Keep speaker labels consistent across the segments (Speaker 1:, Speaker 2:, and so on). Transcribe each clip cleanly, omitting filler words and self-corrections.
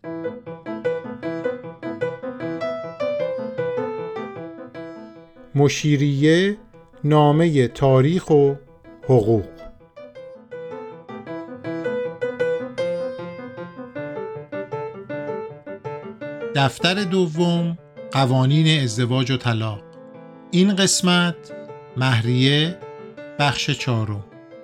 Speaker 1: مشیریه، نامه تاریخ و حقوق. دفتر دوم، قوانین ازدواج و طلاق. این قسمت مهریه، بخش 4.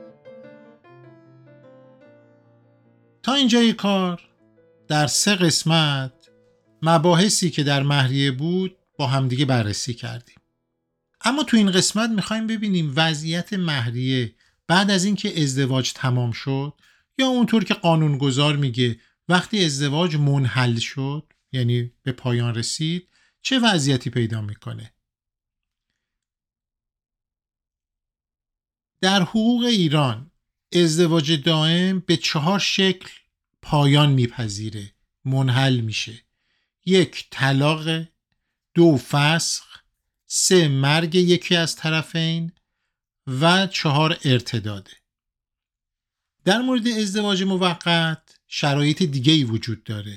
Speaker 1: تا اینجای کار در 3 قسمت مباحثی که در مهریه بود با همدیگه بررسی کردیم. اما تو این قسمت میخوایم ببینیم وضعیت مهریه بعد از اینکه ازدواج تمام شد، یا اونطور که قانونگذار میگه وقتی ازدواج منحل شد، یعنی به پایان رسید، چه وضعیتی پیدا میکنه. در حقوق ایران ازدواج دائم به 4 شکل پایان میپذیره، منحل میشه. 1 طلاق، 2 فسخ، 3 مرگ یکی از طرفین و 4 ارتداده. در مورد ازدواج موقت شرایط دیگه‌ای وجود داره.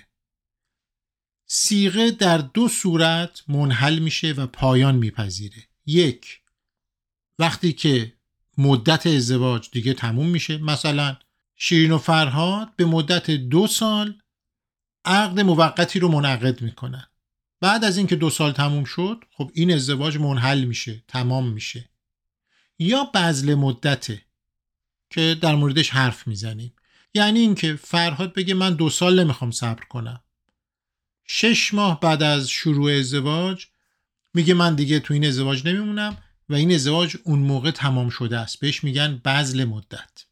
Speaker 1: صیغه در 2 صورت منحل میشه و پایان میپذیره. 1 وقتی که مدت ازدواج دیگه تموم میشه، مثلا شیرین و فرهاد به مدت 2 سال عقد موقتی رو منعقد میکنن. بعد از اینکه 2 سال تموم شد، خب این ازدواج منحل میشه، تمام میشه. یا بذل مدته که در موردش حرف میزنیم، یعنی اینکه فرهاد بگه من 2 سال نمیخوام صبر کنم، 6 ماه بعد از شروع ازدواج میگه من دیگه تو این ازدواج نمیمونم و این ازدواج اون موقع تمام شده است. بهش میگن بذل مدت.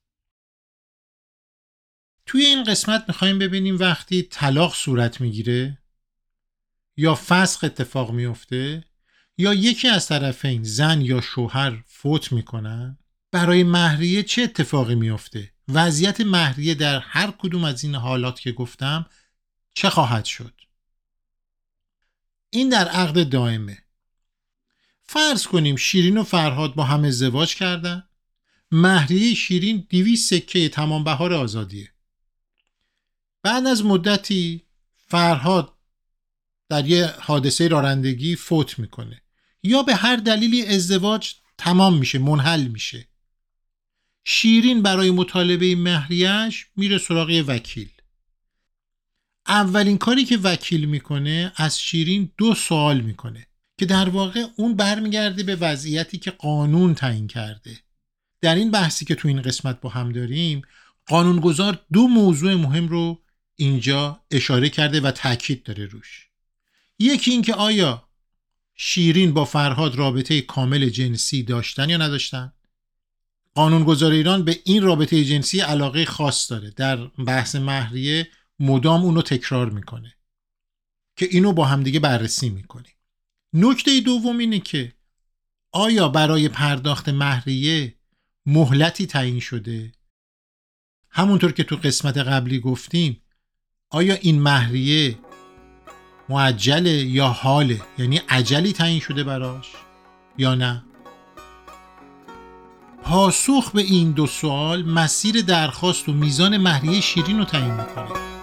Speaker 1: توی این قسمت میخوایم ببینیم وقتی طلاق صورت میگیره یا فسخ اتفاق میفته یا یکی از طرفین، زن یا شوهر، فوت میکنن، برای مهریه چه اتفاقی میفته؟ وضعیت مهریه در هر کدوم از این حالات که گفتم چه خواهد شد؟ این در عقد دائمه. فرض کنیم شیرین و فرهاد با هم ازدواج کردن. مهریه شیرین 200 سکه تمام بهار آزادیه. بعد از مدتی فرهاد در یه حادثه رانندگی فوت میکنه یا به هر دلیلی ازدواج تمام میشه، منحل میشه. شیرین برای مطالبه مهریه‌اش میره سراغ وکیل. اولین کاری که وکیل میکنه از شیرین 2 سوال میکنه که در واقع اون برمیگرده به وضعیتی که قانون تعیین کرده. در این بحثی که تو این قسمت با هم داریم، قانونگذار 2 موضوع مهم رو اینجا اشاره کرده و تاکید داره روش. یکی این که آیا شیرین با فرهاد رابطه کامل جنسی داشتن یا نداشتن؟ قانونگذار ایران به این رابطه جنسی علاقه خاص داره. در بحث مهریه مدام اونو تکرار میکنه که اینو با هم دیگه بررسی میکنیم. نکته دوم اینه که آیا برای پرداخت مهریه مهلتی تعیین شده؟ همونطور که تو قسمت قبلی گفتیم، آیا این مهریه معجله یا حاله، یعنی اجلی تعیین شده براش یا نه؟ پاسخ به این 2 سوال مسیر درخواست و میزان مهریه شیرین رو تعیین میکنه.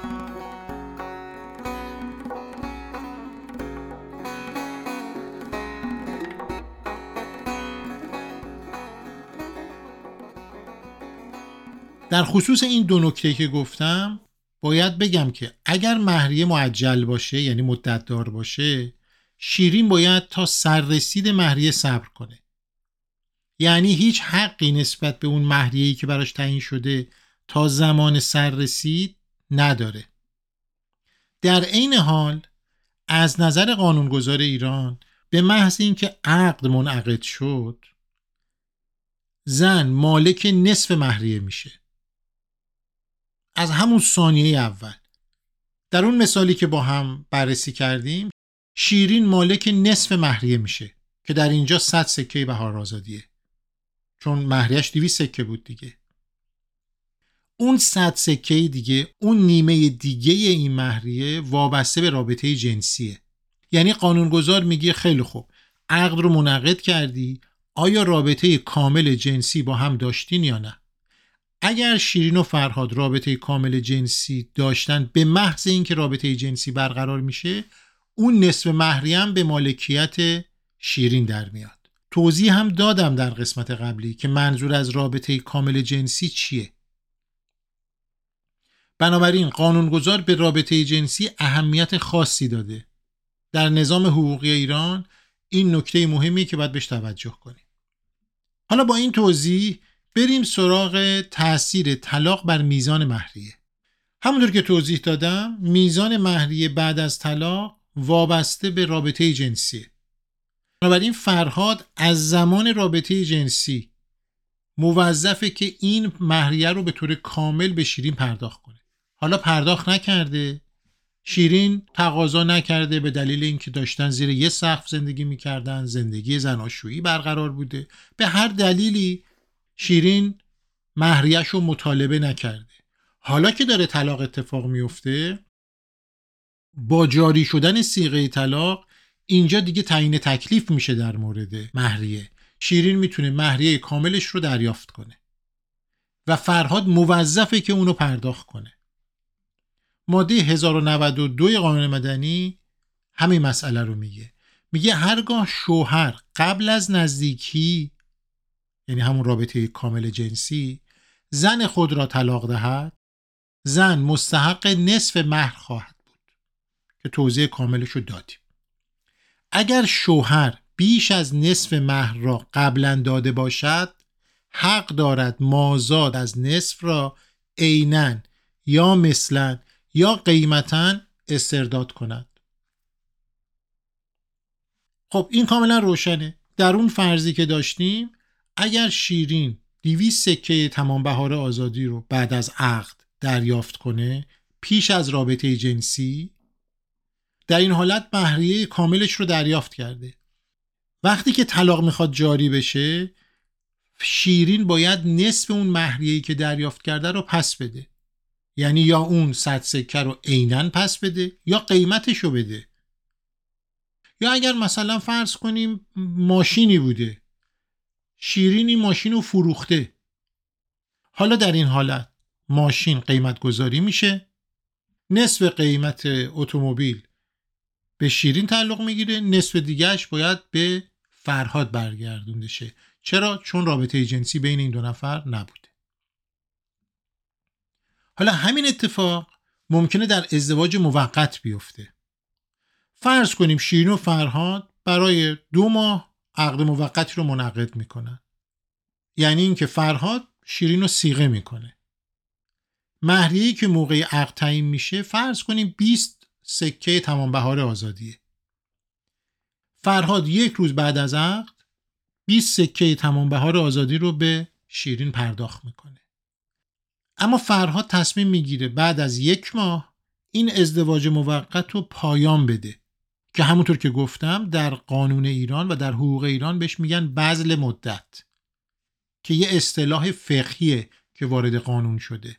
Speaker 1: در خصوص این 2 نکته که گفتم باید بگم که اگر مهریه معجل باشه، یعنی مدت دار باشه، شیرین باید تا سررسید مهریه صبر کنه. یعنی هیچ حقی نسبت به اون مهریه‌ای که براش تعیین شده تا زمان سررسید نداره. در عین حال از نظر قانونگذار ایران به محض اینکه عقد منعقد شد، زن مالک نصف مهریه میشه. از همون ثانیه اول. در اون مثالی که با هم بررسی کردیم، شیرین مالک نصف مهریه میشه که در اینجا 100 سکه بهار آزادیه، چون مهریه‌اش 200 سکه بود دیگه. اون 100 سکه دیگه، اون نیمه دیگه این مهریه وابسته به رابطه جنسیه. یعنی قانونگذار میگه خیلی خوب، عقد رو منعقد کردی، آیا رابطه کامل جنسی با هم داشتین یا نه؟ اگر شیرین و فرهاد رابطه کامل جنسی داشتن، به محض اینکه رابطه جنسی برقرار میشه، اون نصف مهریه هم به مالکیت شیرین در میاد. توضیح هم دادم در قسمت قبلی که منظور از رابطه کامل جنسی چیه. بنابراین قانونگذار به رابطه جنسی اهمیت خاصی داده. در نظام حقوقی ایران این نکته مهمی که باید بهش توجه کنیم. حالا با این توضیح بریم سراغ تأثیر طلاق بر میزان مهریه. همونطور که توضیح دادم، میزان مهریه بعد از طلاق وابسته به رابطه جنسیه. بنابراین فرهاد از زمان رابطه جنسی موظفه که این مهریه رو به طور کامل به شیرین پرداخت کنه. حالا پرداخت نکرده، شیرین تقاضا نکرده، به دلیل اینکه داشتن زیر یه سقف زندگی میکردن، زندگی زناشویی برقرار بوده، به هر دلیلی شیرین مهریه‌ش رو مطالبه نکرده. حالا که داره طلاق اتفاق میفته، با جاری شدن صیغه طلاق اینجا دیگه تعیین تکلیف میشه در مورد مهریه. شیرین میتونه مهریه کاملش رو دریافت کنه و فرهاد موظفه که اونو پرداخت کنه. ماده 1092 قانون مدنی همین مسئله رو میگه هرگاه شوهر قبل از نزدیکی، یعنی همون رابطه کامل جنسی، زن خود را طلاق دهد، زن مستحق نصف مهر خواهد بود که توضیح کاملش رو دادیم. اگر شوهر بیش از نصف مهر را قبلا داده باشد، حق دارد مازاد از نصف را عیناً یا مثلاً یا قیمتاً استرداد کند. خب این کاملا روشنه. در اون فرضی که داشتیم، اگر شیرین 200 سکه تمام بهار آزادی رو بعد از عقد دریافت کنه پیش از رابطه جنسی، در این حالت مهریه کاملش رو دریافت کرده. وقتی که طلاق میخواد جاری بشه، شیرین باید نصف اون مهریه‌ای که دریافت کرده رو پس بده. یعنی یا اون 100 سکه رو عیناً پس بده یا قیمتش رو بده. یا اگر مثلا فرض کنیم ماشینی بوده، شیرین این ماشین رو فروخته، حالا در این حالت ماشین قیمت گذاری میشه، نصف قیمت اتومبیل به شیرین تعلق میگیره، نصف دیگهش باید به فرهاد برگردونده شه. چرا؟ چون رابطه جنسی بین این دو نفر نبوده. حالا همین اتفاق ممکنه در ازدواج موقت بیفته. فرض کنیم شیرین و فرهاد برای 2 ماه عقد موقتی رو منعقد میکنن. یعنی اینکه فرهاد شیرین رو صیغه میکنه. مهریه‌ای که موقع عقد تعیین میشه فرض کنیم 20 سکه تمام بهار آزادیه. فرهاد 1 روز بعد از عقد 20 سکه تمام بهار آزادی رو به شیرین پرداخت میکنه. اما فرهاد تصمیم میگیره بعد از 1 ماه این ازدواج موقت رو پایان بده که همونطور که گفتم در قانون ایران و در حقوق ایران بهش میگن بذل مدت، که یه اصطلاح فقهیه که وارد قانون شده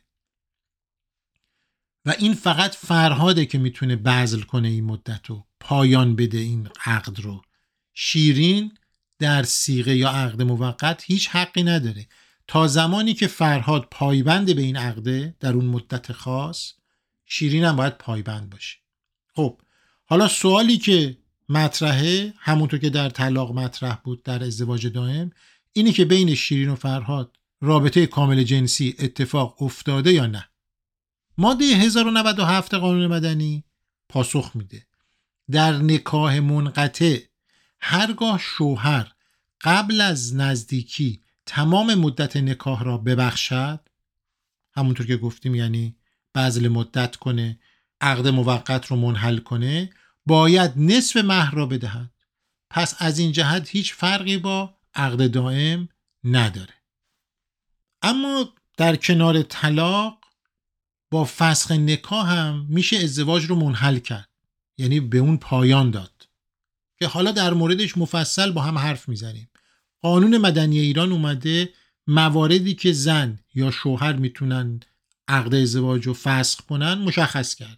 Speaker 1: و این فقط فرهاده که میتونه بذل کنه این مدت رو، پایان بده این عقد رو. شیرین در صیغه یا عقد موقت هیچ حقی نداره تا زمانی که فرهاد پایبند به این عقده در اون مدت خاص، شیرین هم باید پایبند باشه. خب حالا سوالی که مطرحه، همونطور که در طلاق مطرح بود در ازدواج دائم، اینی که بین شیرین و فرهاد رابطه کامل جنسی اتفاق افتاده یا نه. ماده 1097 قانون مدنی پاسخ میده در نکاح منقطع هرگاه شوهر قبل از نزدیکی تمام مدت نکاح را ببخشد، همونطور که گفتیم یعنی بذل مدت کنه، عقد موقت رو منحل کنه، باید نصف مهر را بدهد. پس از این جهت هیچ فرقی با عقد دائم نداره. اما در کنار طلاق با فسخ نکاح هم میشه ازدواج رو منحل کرد، یعنی به اون پایان داد، که حالا در موردش مفصل با هم حرف میزنیم. قانون مدنی ایران اومده مواردی که زن یا شوهر میتونن عقد ازدواج رو فسخ کنن مشخص کرده.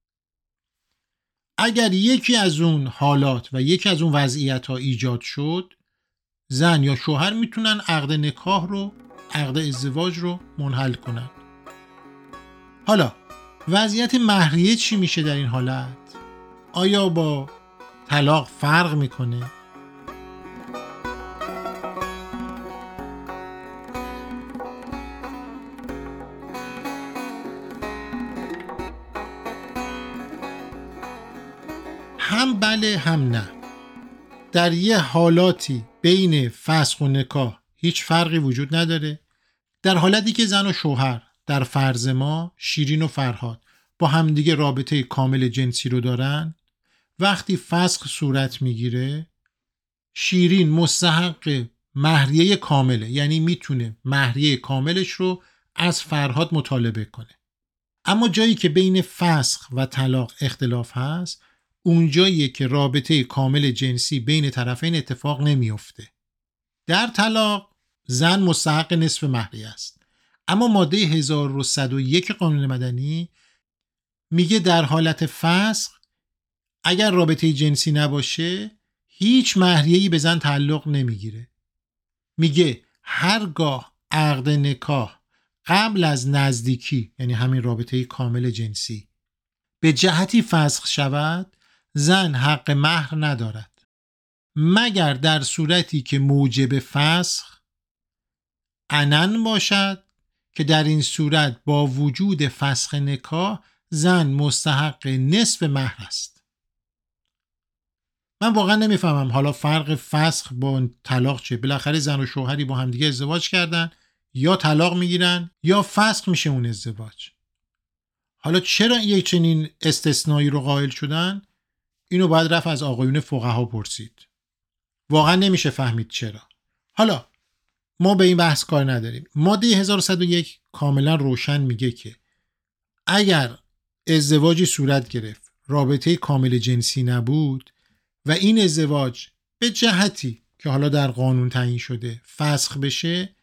Speaker 1: اگر یکی از اون حالات و یکی از اون وضعیت ها ایجاد شد، زن یا شوهر میتونن عقد نکاح رو عقد ازدواج رو منحل کنن. حالا وضعیت مهریه چی میشه در این حالت؟ آیا با طلاق فرق میکنه؟ هم بله هم نه. در یه حالاتی بین فسخ و نکاح هیچ فرقی وجود نداره. در حالتی که زن و شوهر، در فرض ما شیرین و فرهاد، با همدیگه رابطه کامل جنسی رو دارن، وقتی فسخ صورت میگیره شیرین مستحق مهریه کامله، یعنی میتونه مهریه کاملش رو از فرهاد مطالبه کنه. اما جایی که بین فسخ و طلاق اختلاف هست اونجاییه که رابطه کامل جنسی بین طرفین اتفاق نمیفته. در طلاق زن مستحق نصف مهریه است، اما ماده 1101 قانون مدنی میگه در حالت فسخ اگر رابطه جنسی نباشه هیچ مهریه‌ای به زن تعلق نمیگیره. میگه هرگاه عقد نکاح قبل از نزدیکی، یعنی همین رابطه کامل جنسی، به جهتی فسخ شود زن حق مهر ندارد، مگر در صورتی که موجب فسخ عنن باشد که در این صورت با وجود فسخ نکاح زن مستحق نصف مهر است. من واقعا نمیفهمم حالا فرق فسخ با طلاق چه؟ بالاخره زن و شوهری با همدیگه ازدواج کردن، یا طلاق میگیرن یا فسخ میشه اون ازدواج. حالا چرا یک چنین استثنایی رو قائل شدن؟ اینو باید رفت از آقایون فقها پرسید. واقعا نمیشه فهمید چرا. حالا ما به این بحث کار نداریم. ماده 1101 کاملا روشن میگه که اگر ازدواجی صورت گرفت، رابطه کامل جنسی نبود و این ازدواج به جهتی که حالا در قانون تعیین شده فسخ بشه،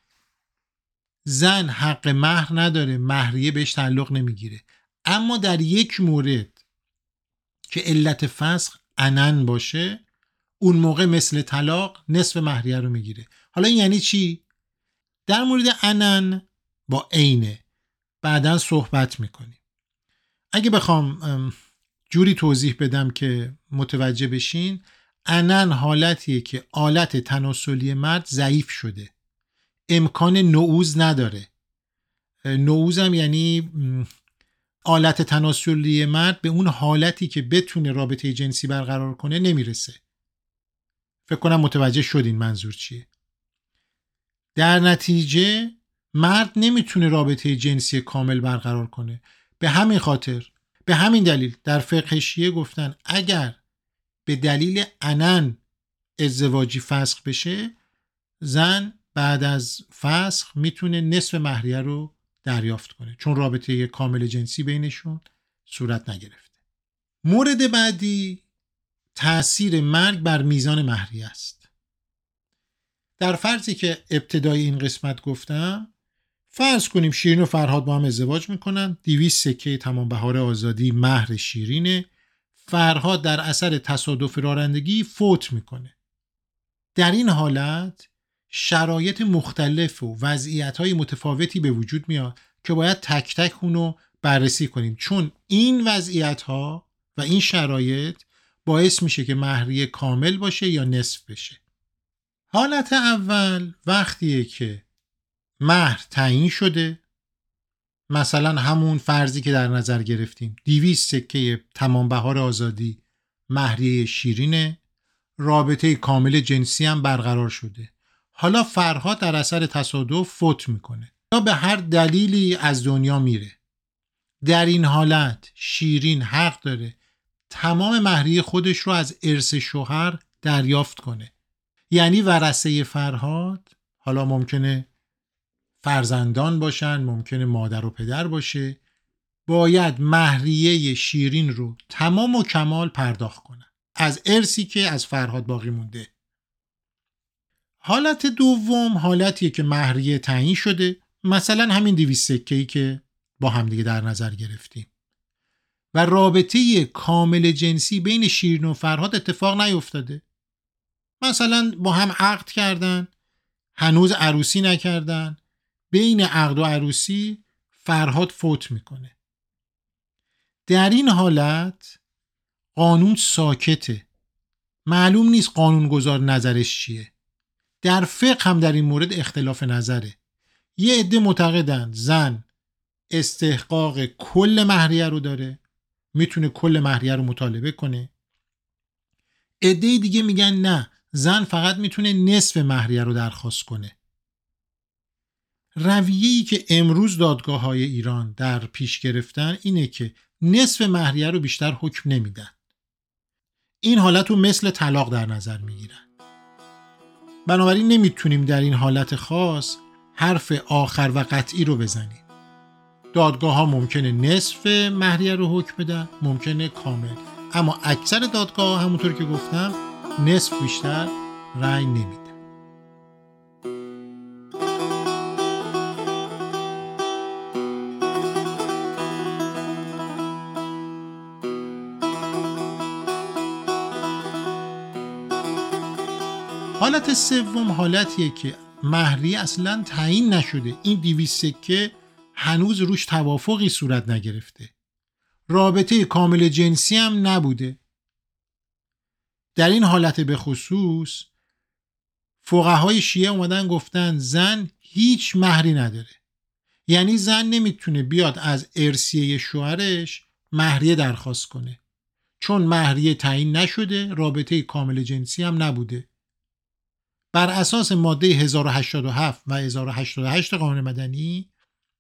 Speaker 1: زن حق مهر نداره، مهریه بهش تعلق نمیگیره. اما در یک مورد که علت فسخ عنن باشه، اون موقع مثل طلاق نصف مهریه رو میگیره. حالا این یعنی چی؟ در مورد عنن با عینه بعداً صحبت میکنیم. اگه بخوام جوری توضیح بدم که متوجه بشین، عنن حالتیه که آلت تناسلی مرد ضعیف شده، امکان نعوذ نداره. نعوذ هم یعنی آلت تناسلی مرد به اون حالتی که بتونه رابطه جنسی برقرار کنه نمیرسه. فکر کنم متوجه شدین منظور چیه. در نتیجه مرد نمیتونه رابطه جنسی کامل برقرار کنه. به همین خاطر، به همین دلیل در فقه شیعه گفتن اگر به دلیل عنن ازدواجی فسخ بشه، زن بعد از فسخ میتونه نصف مهریه رو دریافت کنه، چون رابطه کامل جنسی بینشون صورت نگرفته. مورد بعدی تأثیر مرگ بر میزان مهریه است. در فرضی که ابتدای این قسمت گفتم، فرض کنیم شیرین و فرهاد با هم ازدواج میکنن، 200 سکه تمام بهار آزادی مهر شیرینه. فرهاد در اثر تصادف رانندگی فوت میکنه. در این حالت شرایط مختلف و وضعیت‌های متفاوتی به وجود میاد که باید تک تک اونو بررسی کنیم، چون این وضعیت‌ها و این شرایط باعث میشه که مهریه کامل باشه یا نصف بشه. حالت اول وقتیه که مهر تعیین شده، مثلا همون فرضی که در نظر گرفتیم، 200 سکه تمام بهار آزادی مهریه شیرینه، رابطه کامل جنسی هم برقرار شده. حالا فرهاد در اثر تصادف فوت میکنه یا به هر دلیلی از دنیا میره. در این حالت شیرین حق داره تمام مهریه خودش رو از ارث شوهر دریافت کنه. یعنی ورثه فرهاد، حالا ممکنه فرزندان باشن، ممکنه مادر و پدر باشه، باید مهریه شیرین رو تمام و کمال پرداخت کنن از ارثی که از فرهاد باقی مونده. حالت دوم حالتیه که مهریه تعیین شده، مثلا همین 200 سکه‌ای که با همدیگه در نظر گرفتیم، و رابطه کامل جنسی بین شیرین و فرهاد اتفاق نیفتاده. مثلا با هم عقد کردن، هنوز عروسی نکردن، بین عقد و عروسی فرهاد فوت میکنه. در این حالت قانون ساکته. معلوم نیست قانونگذار نظرش چیه. در فقه هم در این مورد اختلاف نظره. یه عده معتقدن زن استحقاق کل مهریه رو داره، میتونه کل مهریه رو مطالبه کنه. عده دیگه میگن نه، زن فقط میتونه نصف مهریه رو درخواست کنه. رویه‌ای که امروز دادگاه‌های ایران در پیش گرفتن اینه که نصف مهریه رو بیشتر حکم نمیدن. این حالت رو مثل طلاق در نظر میگیرن. بنابراین نمیتونیم در این حالت خاص حرف آخر و قطعی رو بزنیم. دادگاه ها ممکنه نصف مهریه رو حکم بدن، ممکنه کامل، اما اکثر دادگاه ها همونطور که گفتم نصف بیشتر رأی نمیدن. حالت سوم حالتیه که مهریه اصلا تعیین نشده. این 200 سکه هنوز روش توافقی صورت نگرفته. رابطه کامل جنسی هم نبوده. در این حالت به خصوص فقهای شیعه اومدن گفتن زن هیچ مهری نداره. یعنی زن نمیتونه بیاد از ارثیه شوهرش مهریه درخواست کنه. چون مهریه تعیین نشده، رابطه کامل جنسی هم نبوده. بر اساس ماده 1087 و 1088 قانون مدنی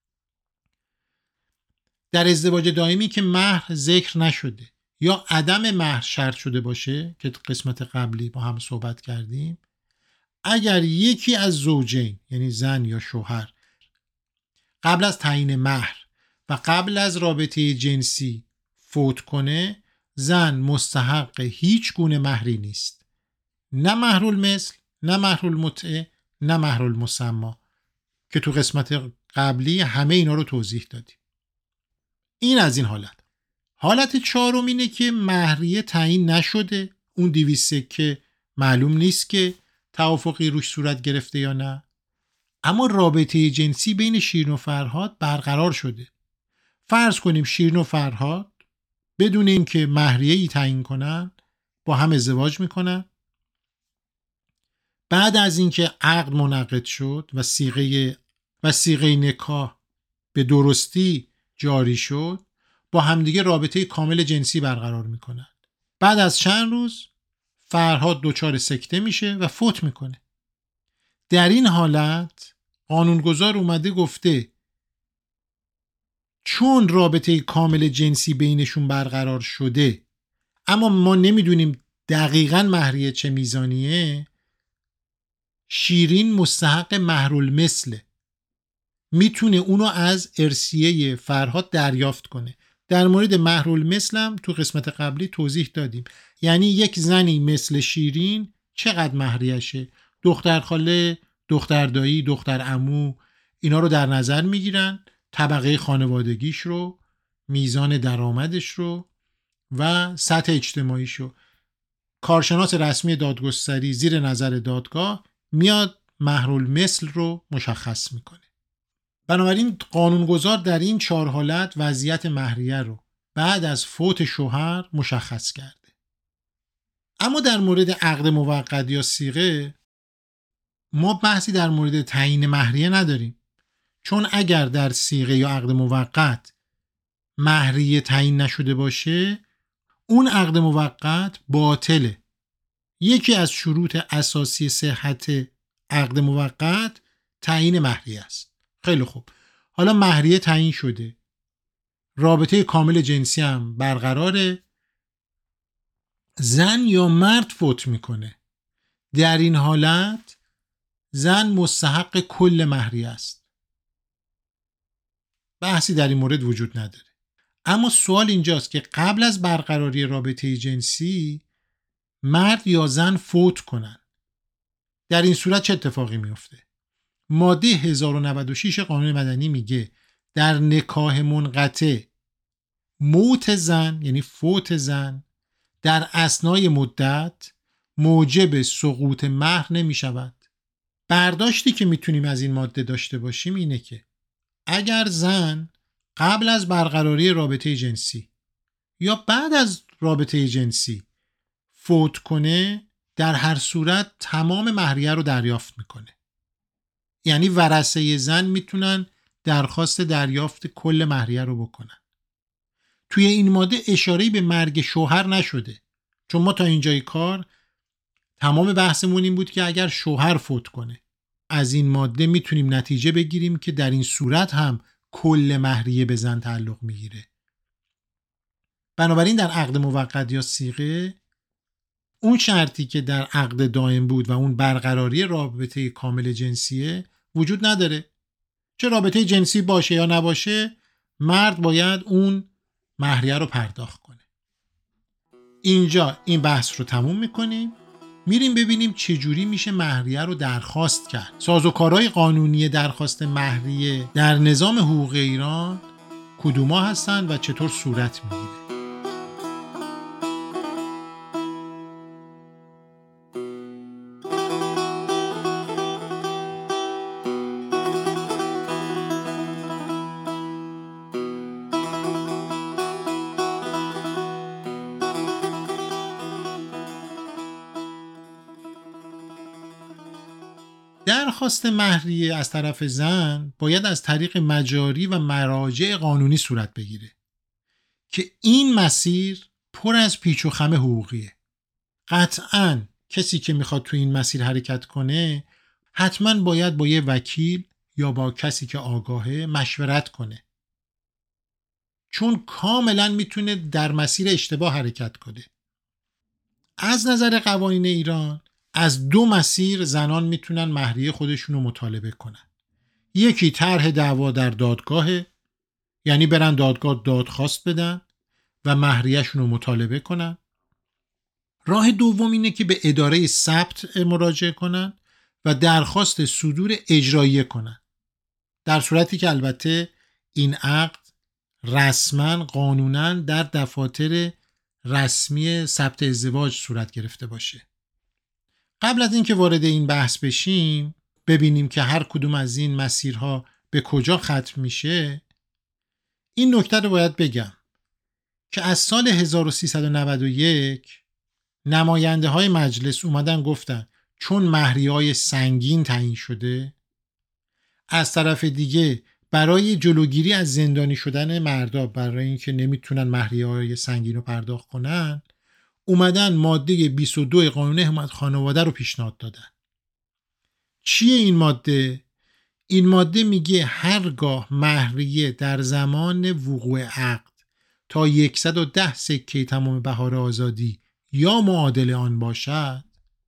Speaker 1: در ازدواج دائمی که مهر ذکر نشده یا عدم مهر شرط شده باشه که قسمت قبلی با هم صحبت کردیم، اگر یکی از زوجین یعنی زن یا شوهر قبل از تعیین مهر و قبل از رابطه جنسی فوت کنه، زن مستحق هیچ گونه مهری نیست. نه مهر المثل، نه مهر المتعه، نه مهر المسمى که تو قسمت قبلی همه اینا رو توضیح دادیم. این از این حالت. حالت چهارم اینه که مهریه تعیین نشده. اون 200 سکه معلوم نیست که توافقی روش صورت گرفته یا نه، اما رابطه جنسی بین شیرین و فرهاد برقرار شده. فرض کنیم شیرین و فرهاد بدون اینکه مهریه‌ای تعیین کنن با هم ازدواج میکنن. بعد از اینکه عقد منعقد شد و صیغه نکاح به درستی جاری شد، با همدیگه رابطه کامل جنسی برقرار میکنن. بعد از چند روز فرهاد دچار سکته میشه و فوت میکنه. در این حالت قانونگذار اومده گفته چون رابطه کامل جنسی بینشون برقرار شده اما ما نمیدونیم دقیقاً مهریه چه میزانیه، شیرین مستحق مهر المثله، میتونه اونو از ارثیه فرهاد دریافت کنه. در مورد مهر المثل هم تو قسمت قبلی توضیح دادیم. یعنی یک زنی مثل شیرین چقدر مهریشه؟ دختر خاله، دختر دایی، دختر عمو، اینا رو در نظر میگیرن، طبقه خانوادگیش رو، میزان درآمدش رو و سطح اجتماعیش رو. کارشناس رسمی دادگستری زیر نظر دادگاه میاد مهر المثل رو مشخص میکنه. بنابراین قانونگذار در این 4 حالت وضعیت مهریه رو بعد از فوت شوهر مشخص کرده. اما در مورد عقد موقت یا صیغه ما بحثی در مورد تعیین مهریه نداریم، چون اگر در صیغه یا عقد موقت مهریه تعیین نشده باشه، اون عقد موقت باطله. یکی از شروط اساسی صحت عقد موقت تعیین مهریه است. خیلی خوب، حالا مهریه تعیین شده، رابطه کامل جنسی هم برقراره، زن یا مرد فوت میکنه. در این حالت زن مستحق کل مهریه است. بحثی در این مورد وجود نداره. اما سوال اینجاست که قبل از برقراری رابطه جنسی مرد یا زن فوت کنن، در این صورت چه اتفاقی میفته؟ ماده 1096 قانون مدنی میگه در نکاح منقطع موت زن یعنی فوت زن در اثنای مدت موجب سقوط مهر نمی شود. برداشتی که میتونیم از این ماده داشته باشیم اینه که اگر زن قبل از برقراری رابطه جنسی یا بعد از رابطه جنسی فوت کنه، در هر صورت تمام مهریه رو دریافت میکنه. یعنی ورثه زن میتونن درخواست دریافت کل مهریه رو بکنن. توی این ماده اشاره‌ای به مرگ شوهر نشده، چون ما تا اینجای کار تمام بحثمون این بود که اگر شوهر فوت کنه از این ماده میتونیم نتیجه بگیریم که در این صورت هم کل مهریه به زن تعلق میگیره. بنابراین در عقد موقت یا صیغه اون شرطی که در عقد دائم بود و اون برقراری رابطه کامل جنسیه وجود نداره. چه رابطه جنسی باشه یا نباشه، مرد باید اون مهریه رو پرداخت کنه. اینجا این بحث رو تموم میکنیم، میریم ببینیم چجوری میشه مهریه رو درخواست کرد. سازوکارهای قانونی درخواست مهریه در نظام حقوق ایران کدوما هستن و چطور صورت میگیره. درخواست مهریه از طرف زن باید از طریق مجاری و مراجع قانونی صورت بگیره که این مسیر پر از پیچ و خم حقوقیه. قطعاً کسی که میخواد تو این مسیر حرکت کنه حتماً باید با یه وکیل یا با کسی که آگاهه مشورت کنه، چون کاملاً میتونه در مسیر اشتباه حرکت کنه. از نظر قوانین ایران از دو مسیر زنان میتونن مهریه خودشون رو مطالبه کنن. یکی طرح دعوا در دادگاهه، یعنی برن دادگاه دادخواست بدن و مهریه‌شون رو مطالبه کنن. راه دوم اینه که به اداره ثبت مراجعه کنن و درخواست صدور اجراییه کنن، در صورتی که البته این عقد رسما قانونا در دفاتر رسمی ثبت ازدواج صورت گرفته باشه. قبل از اینکه وارد این بحث بشیم ببینیم که هر کدوم از این مسیرها به کجا ختم میشه، این نکته رو باید بگم که از سال 1391 نماینده های مجلس اومدن گفتن چون مهریه‌های سنگین تعیین شده، از طرف دیگه برای جلوگیری از زندانی شدن مردا، برای اینکه نمیتونن مهریه‌های سنگین رو پرداخت کنن، اومدن ماده 22 قانون حمایت خانواده رو پیشنهاد دادن. چیه این ماده؟ این ماده میگه هرگاه مهریه در زمان وقوع عقد تا 110 سکه تمام بهار آزادی یا معادل آن باشد،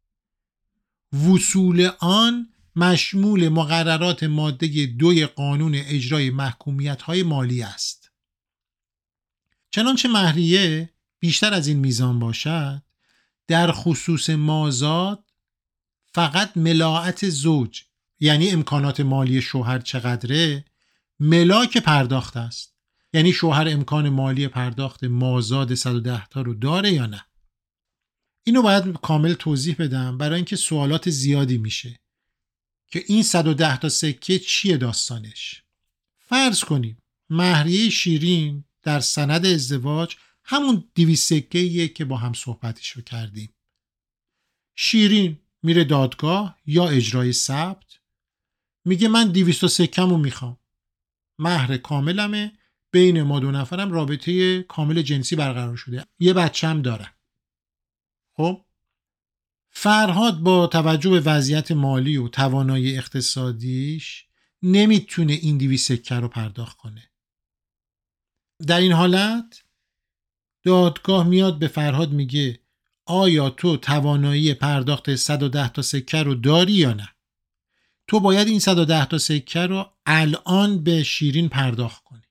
Speaker 1: وصول آن مشمول مقررات ماده 2 قانون اجرای محکومیت‌های مالی است. چنانچه مهریه بیشتر از این میزان باشد، در خصوص مازاد فقط ملاعت زوج، یعنی امکانات مالی شوهر چقدره، ملاک پرداخت است. یعنی شوهر امکان مالی پرداخت مازاد 110 تا رو داره یا نه. اینو باید کامل توضیح بدم برای اینکه سوالات زیادی میشه که این 110 تا سکه چیه داستانش. فرض کنیم مهریه شیرین در سند ازدواج همون 200 سکه‌ایه که با هم صحبتش رو کردیم. شیرین میره دادگاه یا اجرای ثبت، میگه من 200 سکه‌مو میخوام، مهر کاملمه، بین ما دو نفرم رابطه کامل جنسی برقرار شده، یه بچه‌م دارم. خب فرهاد با توجه به وضعیت مالی و توانایی اقتصادیش نمیتونه این 200 سکه رو پرداخت کنه. در این حالت دادگاه میاد به فرهاد میگه آیا تو توانایی پرداخت 110 تا سکه رو داری یا نه؟ تو باید این 110 تا سکه رو الان به شیرین پرداخت کنی.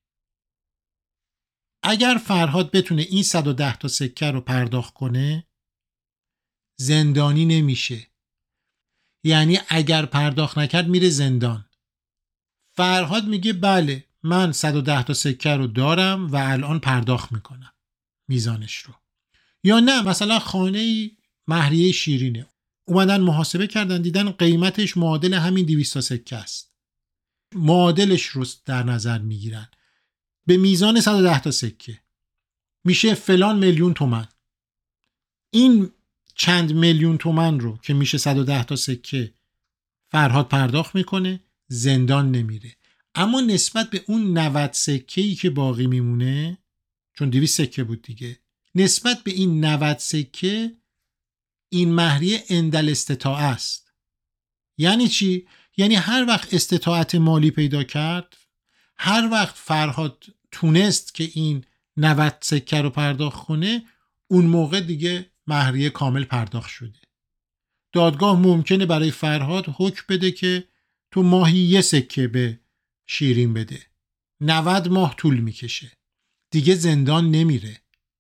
Speaker 1: اگر فرهاد بتونه این 110 تا سکه رو پرداخت کنه زندانی نمیشه. یعنی اگر پرداخت نکرد میره زندان. فرهاد میگه بله من 110 تا سکه رو دارم و الان پرداخت میکنم میزانش رو. یا نه مثلا خانه مهریه شیرینه، اومدن محاسبه کردن، دیدن قیمتش معادل همین 200 تا سکه است. معادلش رو در نظر میگیرن به میزان 110 تا سکه میشه فلان میلیون تومان. این چند میلیون تومان رو که میشه 110 تا سکه فرهاد پرداخت میکنه، زندان نمیره. اما نسبت به اون 90 سکه‌ای که باقی میمونه، چون 200 سکه بود دیگه، نسبت به این 90 سکه این مهریه اندل استطاعه است. یعنی چی؟ یعنی هر وقت استطاعت مالی پیدا کرد، هر وقت فرهاد تونست که این 90 سکه رو پرداخت کنه، اون موقع دیگه مهریه کامل پرداخت شده. دادگاه ممکنه برای فرهاد حکم بده که تو ماهی 1 سکه به شیرین بده. 90 ماه طول میکشه. دیگه زندان نمیره.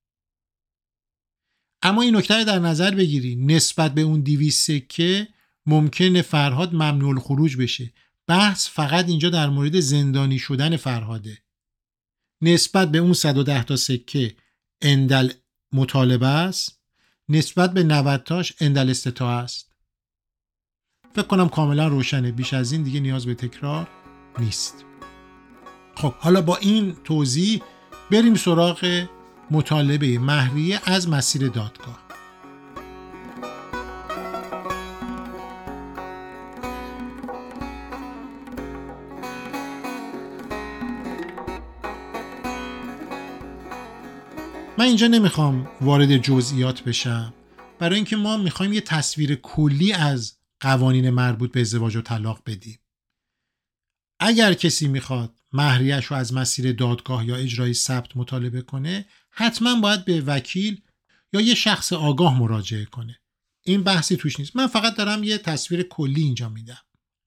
Speaker 1: اما این نکته رو در نظر بگیری، نسبت به اون 200 سکه ممکنه فرهاد ممنوع الخروج بشه. بحث فقط اینجا در مورد زندانی شدن فرهاده. نسبت به اون 110 تا سکه اندل مطالبه است، نسبت به 90 تاش اندل استطاعه است. فکر کنم کاملا روشنه، بیش از این دیگه نیاز به تکرار نیست. خب حالا با این توضیح بریم سراغ مطالبه مهریه از مسیر دادگاه. من اینجا نمیخوام وارد جزئیات بشم، برای اینکه ما میخوایم یه تصویر کلی از قوانین مربوط به ازدواج و طلاق بدیم. اگر کسی میخواد مهریه‌اش رو از مسیر دادگاه یا اجرای ثبت مطالبه کنه، حتما باید به وکیل یا یه شخص آگاه مراجعه کنه. این بحثی توش نیست. من فقط دارم یه تصویر کلی اینجا میدم.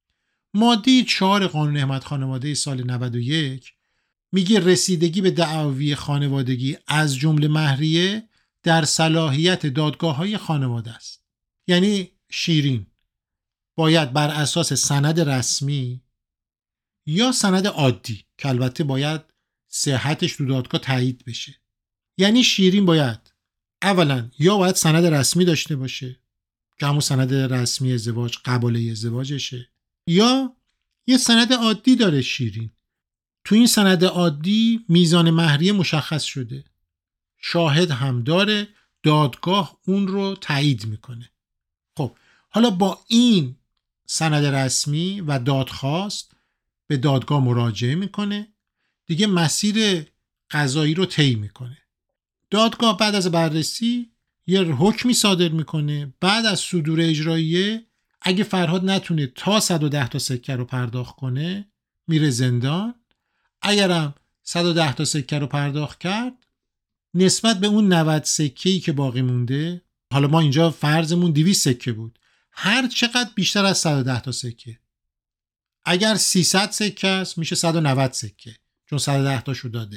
Speaker 1: ماده 4 قانون حمایت خانواده سال 91 میگه رسیدگی به دعاوی خانوادگی از جمله مهریه در صلاحیت دادگاه‌های خانواده است. یعنی شیرین باید بر اساس سند رسمی یا سند عادی که البته باید صحتش تو دادگاه تایید بشه. یعنی شیرین باید اولا یا باید سند رسمی داشته باشه که همون سند رسمی ازدواج، قباله ازدواجشه، یا یه سند عادی داره شیرین. تو این سند عادی میزان مهریه مشخص شده، شاهد هم داره، دادگاه اون رو تایید میکنه. خب حالا با این سند رسمی و دادخواست به دادگاه مراجعه میکنه، دیگه مسیر قضایی رو طی میکنه. دادگاه بعد از بررسی یه حکمی صادر میکنه. بعد از صدور اجراییه اگه فرهاد نتونه تا 110 تا سکه رو پرداخت کنه میره زندان. اگرم 110 تا سکه رو پرداخت کرد، نسبت به اون 90 سکه‌ای که باقی مونده، حالا ما اینجا فرضمون 200 سکه بود، هر چقدر بیشتر از 110 تا سکه، اگر 300 سکه است میشه 190 سکه چون 110 تاشو داده،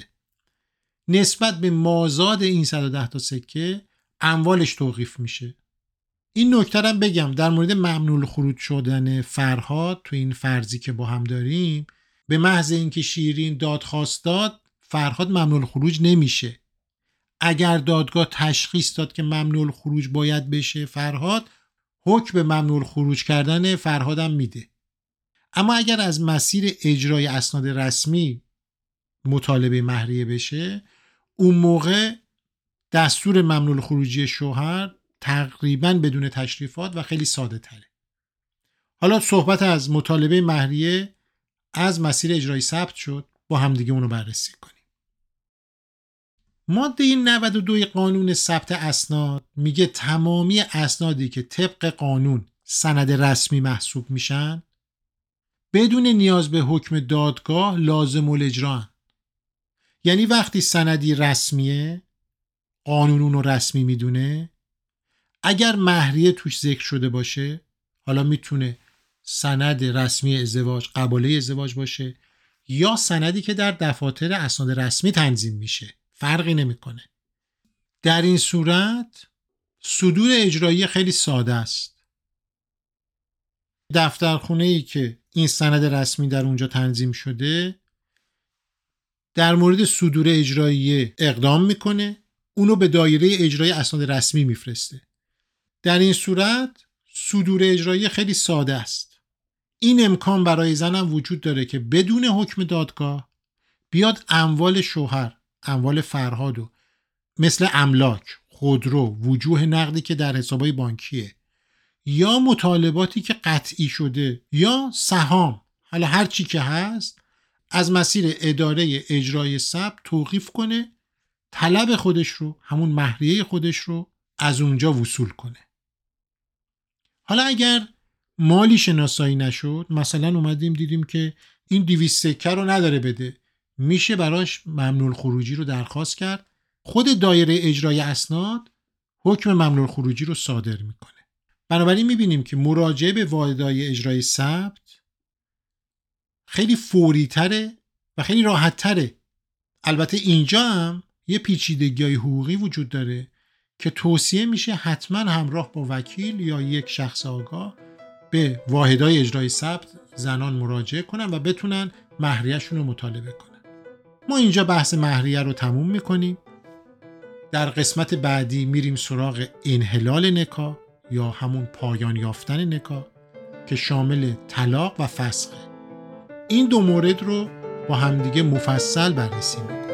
Speaker 1: نسبت به مازاد این 110 تا سکه اموالش توقیف میشه. این نکته رو بگم در مورد ممنوع الخروج شدن فرهاد تو این فرضی که با هم داریم، به محض اینکه شیرین دادخواست داد فرهاد ممنوع الخروج نمیشه. اگر دادگاه تشخیص داد که ممنوع الخروج باید بشه فرهاد، حکم به ممنوع الخروج کردن فرهادم میده. اما اگر از مسیر اجرای اسناد رسمی مطالبه مهریه بشه، اون موقع دستور ممنوع الخروجی شوهر تقریبا بدون تشریفات و خیلی ساده تره. حالا صحبت از مطالبه مهریه از مسیر اجرایی ثبت شد، با هم دیگه اونو بررسی کنیم. ماده 92 قانون ثبت اسناد میگه تمامی اسنادی که طبق قانون سند رسمی محسوب میشن بدون نیاز به حکم دادگاه لازم الاجرا. یعنی وقتی سندی رسمیه، قانون اونو رسمی میدونه، اگر مهریه توش ذکر شده باشه، حالا میتونه سند رسمی ازدواج، قباله ازدواج باشه یا سندی که در دفاتر اسناد رسمی تنظیم میشه، فرقی نمیکنه. در این صورت صدور اجرایی خیلی ساده است. دفترخونه‌ای که این سند رسمی در اونجا تنظیم شده در مورد صدور اجرایی اقدام میکنه، اونو به دایره اجرای اسناد رسمی میفرسته. در این صورت صدور اجرایی خیلی ساده است. این امکان برای زنم وجود داره که بدون حکم دادگاه بیاد اموال شوهر، اموال فرهادو مثل املاک، خودرو، وجوه نقدی که در حسابای بانکیه یا مطالباتی که قطعی شده یا سهام، حالا هر چی که هست، از مسیر اداره اجرای ثبت توقیف کنه، طلب خودش رو، همون مهریه خودش رو از اونجا وصول کنه. حالا اگر مالی شناسایی نشد، مثلا اومدیم دیدیم که این 200 سکه رو نداره بده، میشه براش ممنوع الخروجی رو درخواست کرد. خود دایره اجرای اسناد حکم ممنوع الخروجی رو صادر میکنه. بنابراین میبینیم که مراجعه به واحدهای اجرای ثبت خیلی فوری تره و خیلی راحت تره. البته اینجا هم یه پیچیدگی حقوقی وجود داره که توصیه میشه حتما همراه با وکیل یا یک شخص آگاه به واحدهای اجرای ثبت زنان مراجعه کنن و بتونن مهریه‌شون رو مطالبه کنن. ما اینجا بحث مهریه رو تموم میکنیم. در قسمت بعدی میریم سراغ انحلال نکاح یا همون پایان یافتن نکاح که شامل طلاق و فسخه. این دو مورد رو با همدیگه مفصل بررسی میکنیم.